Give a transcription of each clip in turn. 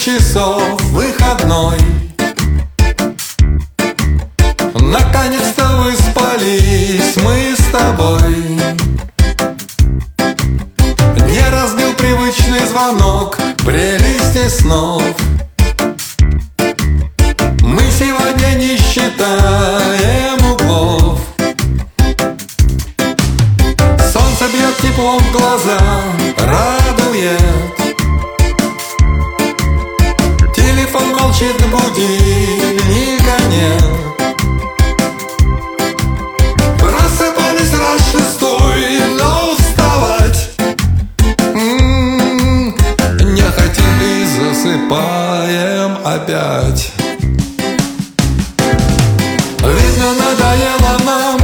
часов выходной. Наконец-то выспались мы с тобой. Не разбил привычный звонок прелести снов. Мы сегодня не считаем углов. Солнце бьет теплом в глаза, радует. Телефон молчит, будильника нет. Просыпались раз шестой, но вставать не хотим и засыпаем опять. Видно, надоело нам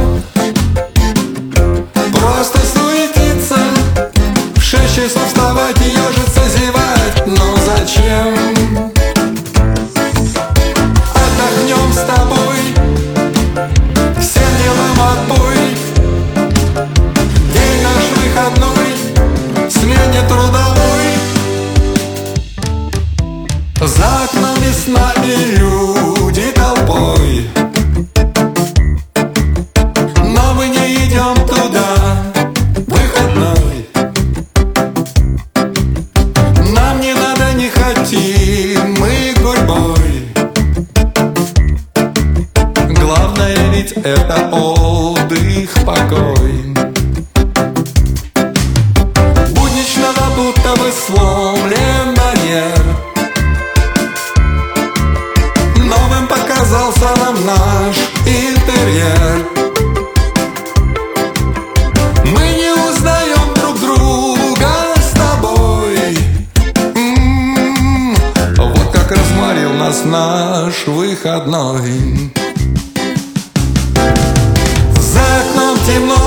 просто суетиться, в 6 часов вставать и ежиться, зевать. Но зачем? Отдохнем с тобой, всем делам отбой. День наш выходной, смене трудовой. За окном весна и люди толпой. Но мы не идем туда, выходной. Нам не надо, не хотим мы гурьбой. Главное ведь это отдых, покой. Буднично, будто бы сломлен барьер. Новым показался нам наш интерьер. Мы не узнаем друг друга с тобой. Вот как разморил нас наш выходной. За окном темно